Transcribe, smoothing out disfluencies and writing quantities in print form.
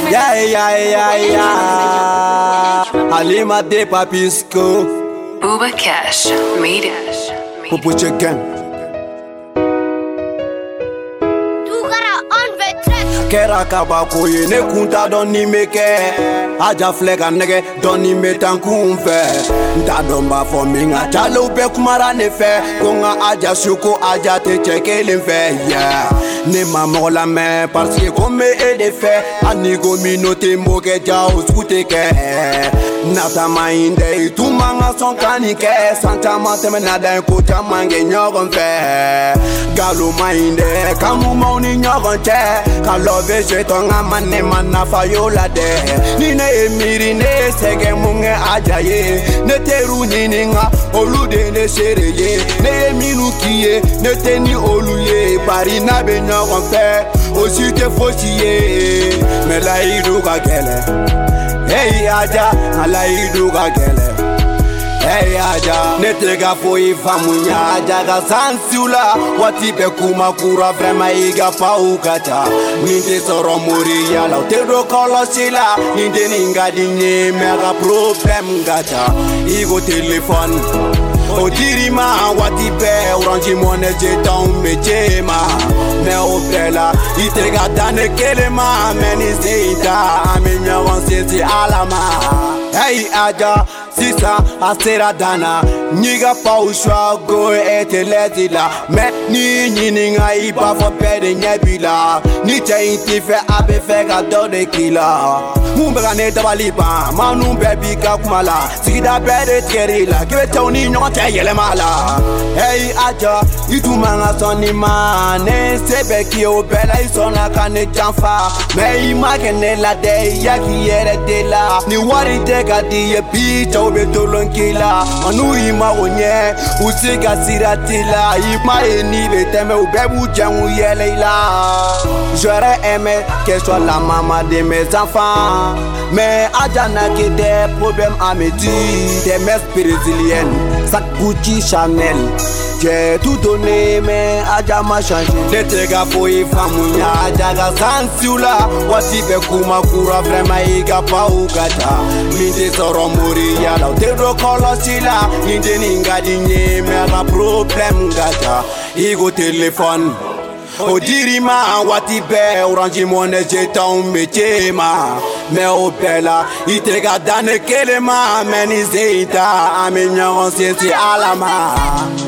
Halima de Papisco Booba Cash made it. Popo Chicken Kera kabako ye ne kunta don ni meke Aja flega nege don ni metan kunfe Nta don ba fo minga Chalo pe kumara ne fe Konga aja suko aja te cheke linfe Yeah Ne maman la main parce que comme et des faits Anigo minote moke jao skute ke Nata mainde tu manga son kanike Santa mate menada ko chamange nyogon fe Galo mainde kamu mauni nyogon che Kalove je tonga mane mana fayola de Nine emiri ne sege munge ajaye Ne teru nininga olude ne sereye Ne eminu kiye ne teni oluye Bari na be nyogon fe Osi te fosiye Me la idu ka kele Hey aja ala idu ka kele Hey aja netega foi famunya aja ga sansula wati be kuma kura vrema iga paukata ninde soro muri ya la te do kolosila ninde ninga dinye mega problem gata igo telephone Odirima wati be orange money je don mechema me opela itega tane kelema meni zeita amenya wansi alama Hey aja Sisa asera dana Niga pa ushwa go ete letila Me ni ninga iba fo pede nyebila Ni te inti fe abe fe ga do de kila Mumbega ne tabaliba Manu bebi ka kumala Sigida bede tkerila Kiwe toni nyonga te yele mala Hey aja Itu manga soni ma Ne sebe ki obela isona kane janfa Me ima kene la de Yaki yere de la Ni wari te ka diye bicha Betolonkila Anu ima onye Usiga siratila Ima eni beteme Ubebu jengu yeleila J'aurais aimé qu'elle soit la maman de mes enfants Mais Adjana qui des problèmes à me dire Des messes brésiliennes Sac Gucci Chanel J'ai tout donné mais Adja m'a changé Netega foi famunya Adjaga sansula Wati be kuma kura vrema iga pa ugata Minde soro muri yala Tedo kolosila Ninde ninga dinye mega problem gata Igo telephone Odirima wati be orange money je ton mechema Me opela itega dane kelema meni zeita amenya onsiesi alama